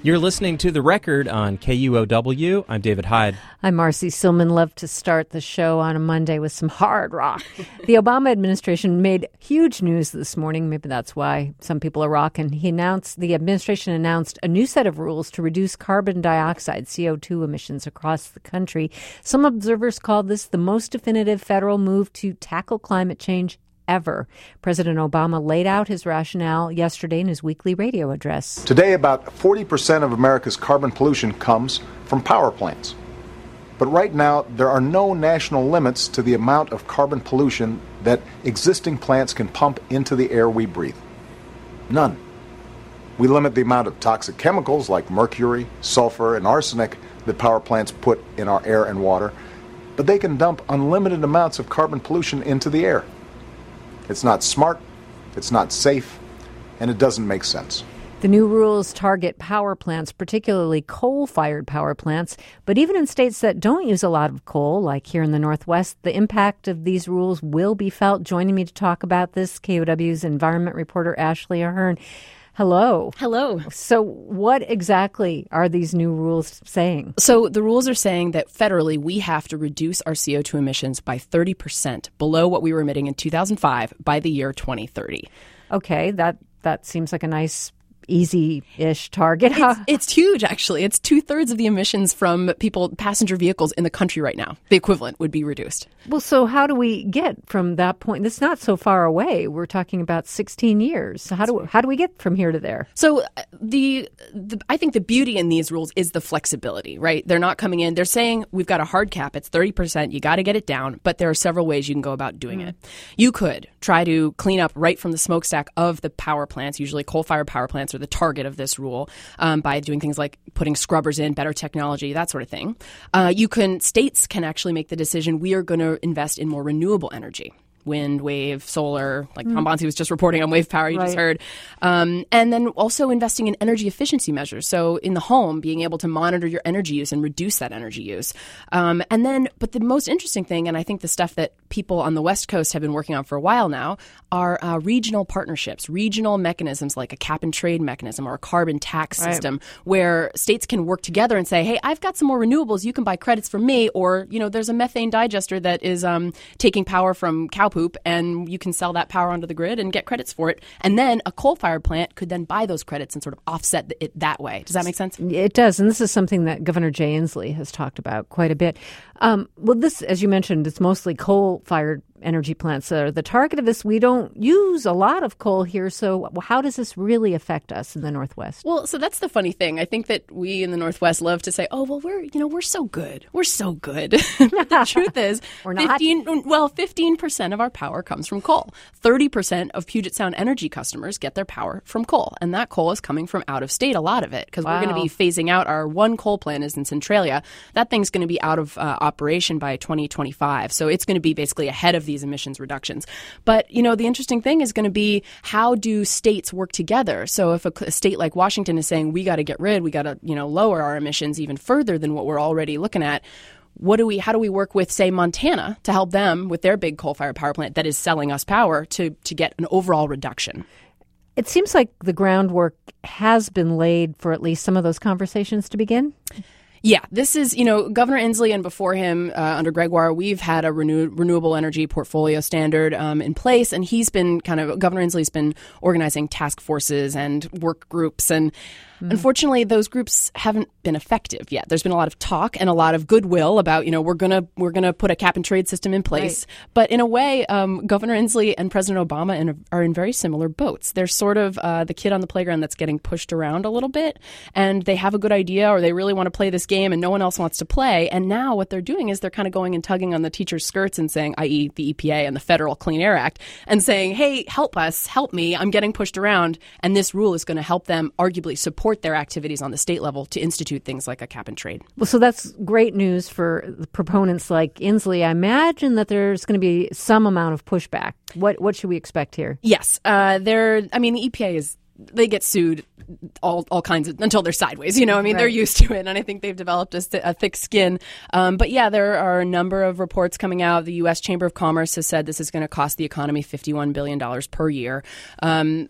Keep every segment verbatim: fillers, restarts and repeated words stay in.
You're listening to The Record on K U O W. I'm David Hyde. I'm Marcy Silman. Love to start the show on a Monday with some hard rock. The Obama administration made huge news this morning. Maybe that's why some people are rocking. He announced, the administration announced a new set of rules to reduce carbon dioxide, C O two emissions across the country. Some observers call this the most definitive federal move to tackle climate change ever. President Obama laid out his rationale yesterday in his weekly radio address. Today, about forty percent of America's carbon pollution comes from power plants. But right now, there are no national limits to the amount of carbon pollution that existing plants can pump into the air we breathe. None. We limit the amount of toxic chemicals like mercury, sulfur, and arsenic that power plants put in our air and water, but they can dump unlimited amounts of carbon pollution into the air. It's not smart, it's not safe, and it doesn't make sense. The new rules target power plants, particularly coal-fired power plants. But even in states that don't use a lot of coal, like here in the Northwest, the impact of these rules will be felt. Joining me to talk about this, K O W's environment reporter Ashley Ahern. Hello. Hello. So what exactly are these new rules saying? So the rules are saying that federally we have to reduce our C O two emissions by thirty percent below what we were emitting in two thousand five by the year twenty thirty. Okay, that, that seems like a nice easy-ish target. It's, it's huge, actually. It's two-thirds of the emissions from people, passenger vehicles in the country right now. The equivalent would be reduced. Well, so how do we get from that point? It's not so far away. We're talking about sixteen years. How do how do we get from here to there? So the, the I think the beauty in these rules is the flexibility, right? They're not coming in. They're saying we've got a hard cap. It's thirty percent. You got to get it down. But there are several ways you can go about doing mm. it. You could try to clean up right from the smokestack of the power plants. Usually coal-fired power plants are the target of this rule um, by doing things like putting scrubbers in, better technology, that sort of thing. Uh, you can states can actually make the decision we are going to invest in more renewable energy. Wind, wave, solar, like mm. Tom Bonsi was just reporting on wave power, you right. just heard. Um, and then also investing in energy efficiency measures. So in the home, being able to monitor your energy use and reduce that energy use. Um, and then, but the most interesting thing, and I think the stuff that people on the West Coast have been working on for a while now, are uh, regional partnerships, regional mechanisms like a cap and trade mechanism or a carbon tax right. system where states can work together and say, hey, I've got some more renewables, you can buy credits from me. Or, you know, there's a methane digester that is um, taking power from cow poop, and you can sell that power onto the grid and get credits for it. And then a coal-fired plant could then buy those credits and sort of offset it that way. Does that make sense? It does. And this is something that Governor Jay Inslee has talked about quite a bit. Um, well, this, as you mentioned, it's mostly coal-fired energy plants that are the target of this. We don't use a lot of coal here. So how does this really affect us in the Northwest? Well, so that's the funny thing. I think that we in the Northwest love to say, oh, well, we're, you know, we're so good. We're so good. The truth is, we're not. fifteen, well, fifteen percent of our power comes from coal. thirty percent of Puget Sound Energy customers get their power from coal. And that coal is coming from out of state, a lot of it, because wow. we're going to be phasing out our one coal plant is in Centralia. That thing's going to be out of uh, operation by twenty twenty-five. So it's going to be basically ahead of these emissions reductions. But, you know, the interesting thing is going to be how do states work together? So if a, a state like Washington is saying we got to get rid, we got to, you know, lower our emissions even further than what we're already looking at. What do we, how do we work with, say, Montana to help them with their big coal-fired power plant that is selling us power to, to get an overall reduction? It seems like the groundwork has been laid for at least some of those conversations to begin. Yeah, this is, you know, Governor Inslee and before him, uh, under Gregoire, we've had a renew- renewable energy portfolio standard um, in place. And he's been kind of, Governor Inslee's been organizing task forces and work groups. And mm. unfortunately, those groups haven't been effective yet. There's been a lot of talk and a lot of goodwill about, you know, we're going to we're gonna put a cap and trade system in place. Right. But in a way, um, Governor Inslee and President Obama in a, are in very similar boats. They're sort of uh, the kid on the playground that's getting pushed around a little bit. And they have a good idea or they really want to play this game and no one else wants to play. And now what they're doing is they're kind of going and tugging on the teachers' skirts and saying, that is the E P A and the Federal Clean Air Act, and saying, hey, help us, help me, I'm getting pushed around. And this rule is going to help them arguably support their activities on the state level to institute things like a cap and trade. Well, so that's great news for the proponents like Inslee. I imagine that there's going to be some amount of pushback. What what should we expect here? Yes. Uh, there. I mean, the E P A is, they get sued all all kinds of, until they're sideways, you know, I mean, right. They're used to it. And I think they've developed a, a thick skin. Um, but yeah, there are a number of reports coming out. The U S Chamber of Commerce has said this is going to cost the economy fifty-one billion dollars per year. Um,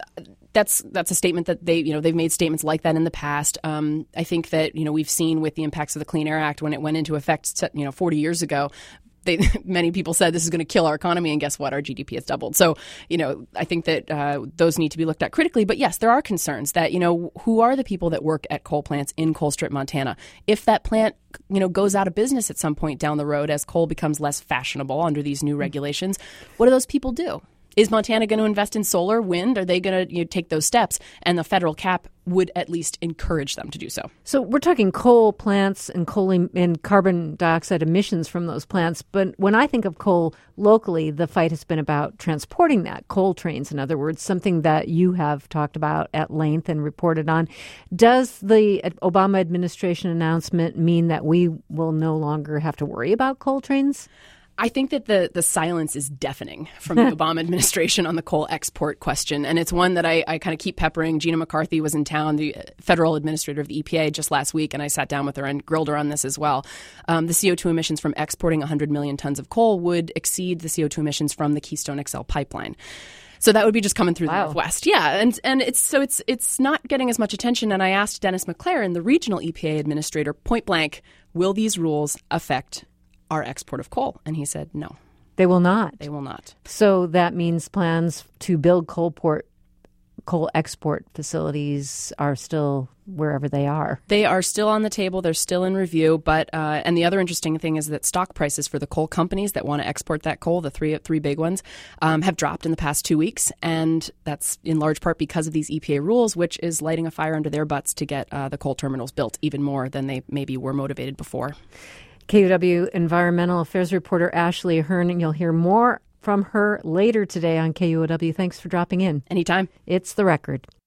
that's that's a statement that they, you know, they've made statements like that in the past. Um, I think that, you know, we've seen with the impacts of the Clean Air Act when it went into effect, you know, forty years ago. They, many people said this is going to kill our economy, and guess what? Our G D P has doubled. So, you know, I think that uh, those need to be looked at critically. But yes, there are concerns that, you know, who are the people that work at coal plants in Colstrip, Montana? If that plant, you know, goes out of business at some point down the road as coal becomes less fashionable under these new regulations, what do those people do? Is Montana going to invest in solar, wind? Are they going to, you know, take those steps? And the federal cap would at least encourage them to do so. So we're talking coal plants and coal em- and carbon dioxide emissions from those plants. But when I think of coal locally, the fight has been about transporting that, coal trains, in other words, something that you have talked about at length and reported on. Does the Obama administration announcement mean that we will no longer have to worry about coal trains? I think that the, the silence is deafening from the Obama administration on the coal export question. And it's one that I, I kind of keep peppering. Gina McCarthy was in town, the federal administrator of the E P A, just last week, and I sat down with her and grilled her on this as well. Um, the C O two emissions from exporting one hundred million tons of coal would exceed the C O two emissions from the Keystone X L pipeline. So that would be just coming through wow. the Northwest. Yeah. And and it's so it's it's not getting as much attention. And I asked Dennis McLaren, the regional E P A administrator, point blank, will these rules affect our export of coal? And he said, no. They will not. They will not. So that means plans to build coal port, coal export facilities are still wherever they are. They are still on the table. They're still in review. But uh, and the other interesting thing is that stock prices for the coal companies that want to export that coal, the three three big ones, um, have dropped in the past two weeks. And that's in large part because of these E P A rules, which is lighting a fire under their butts to get uh, the coal terminals built even more than they maybe were motivated before. K U W Environmental Affairs reporter Ashley Ahern, and you'll hear more from her later today on K U O W. Thanks for dropping in. Anytime. It's The Record.